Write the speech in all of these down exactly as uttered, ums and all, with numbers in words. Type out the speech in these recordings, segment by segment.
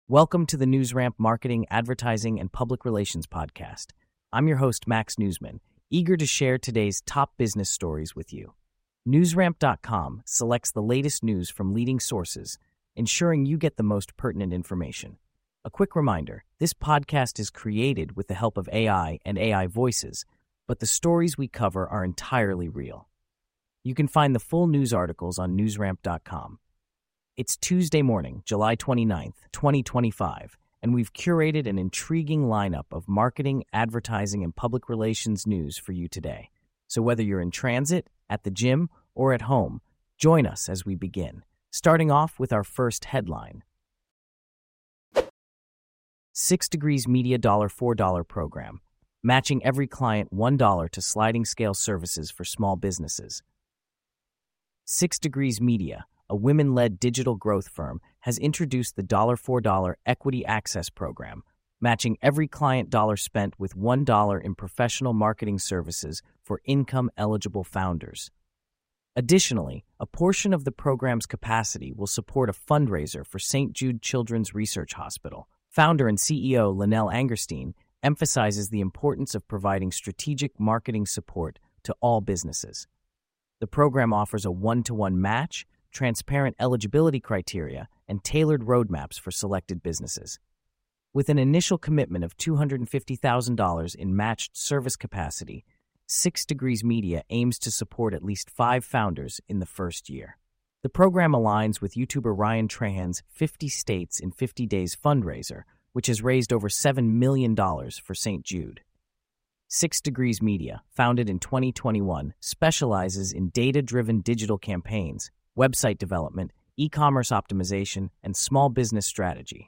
Welcome to the NewsRamp Marketing, Advertising, and Public Relations podcast. I'm your host, Max Newsman, eager to share today's top business stories with you. NewsRamp dot com selects the latest news from leading sources, ensuring you get the most pertinent information. A quick reminder, this podcast is created with the help of A I and A I voices, but the stories we cover are entirely real. You can find the full news articles on NewsRamp dot com. It's Tuesday morning, July twenty-ninth, twenty twenty-five, and we've curated an intriguing lineup of marketing, advertising, and public relations news for you today. So whether you're in transit, at the gym, or at home, join us as we begin, starting off with our first headline. Six Degrees Media four dollar program, matching every client one dollar to sliding scale services for small businesses. Six Degrees Media, a women-led digital growth firm, has introduced the four dollar Equity Access Program, matching every client dollar spent with one dollar in professional marketing services for income-eligible founders. Additionally, a portion of the program's capacity will support a fundraiser for Saint Jude Children's Research Hospital. Founder and C E O Linnell Angerstein emphasizes the importance of providing strategic marketing support to all businesses. The program offers a one-to-one match, transparent eligibility criteria, and tailored roadmaps for selected businesses. With an initial commitment of two hundred fifty thousand dollars in matched service capacity, Six Degrees Media aims to support at least five founders in the first year. The program aligns with YouTuber Ryan Trahan's fifty States in fifty Days fundraiser, which has raised over seven million dollars for Saint Jude. Six Degrees Media, founded in twenty twenty-one, specializes in data-driven digital campaigns, website development, e-commerce optimization, and small business strategy.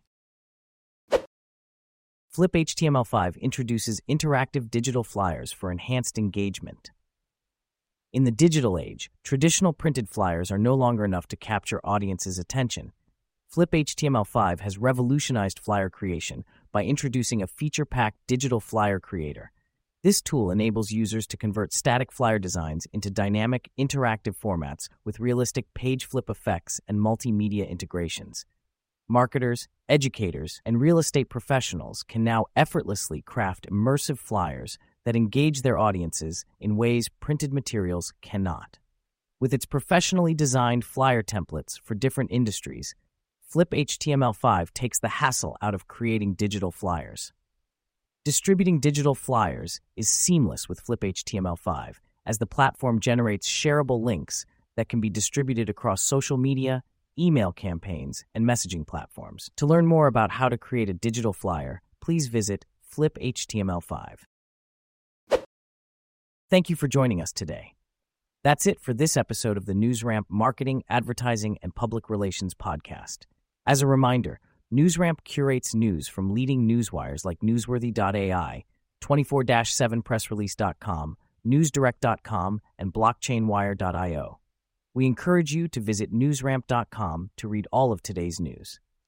Flip H T M L five introduces interactive digital flyers for enhanced engagement. In the digital age, traditional printed flyers are no longer enough to capture audiences' attention. Flip H T M L five has revolutionized flyer creation by introducing a feature-packed digital flyer creator. This tool enables users to convert static flyer designs into dynamic, interactive formats with realistic page flip effects and multimedia integrations. Marketers, educators, and real estate professionals can now effortlessly craft immersive flyers that engage their audiences in ways printed materials cannot. With its professionally designed flyer templates for different industries, Flip H T M L five takes the hassle out of creating digital flyers. Distributing digital flyers is seamless with Flip H T M L five, as the platform generates shareable links that can be distributed across social media, email campaigns, and messaging platforms. To learn more about how to create a digital flyer, please visit Flip H T M L five. Thank you for joining us today. That's it for this episode of the NewsRamp Marketing, Advertising, and Public Relations podcast. As a reminder, NewsRamp curates news from leading newswires like Newsworthy dot A I, twenty-four seven press release dot com, newsdirect dot com, and blockchain wire dot io. We encourage you to visit NewsRamp dot com to read all of today's news.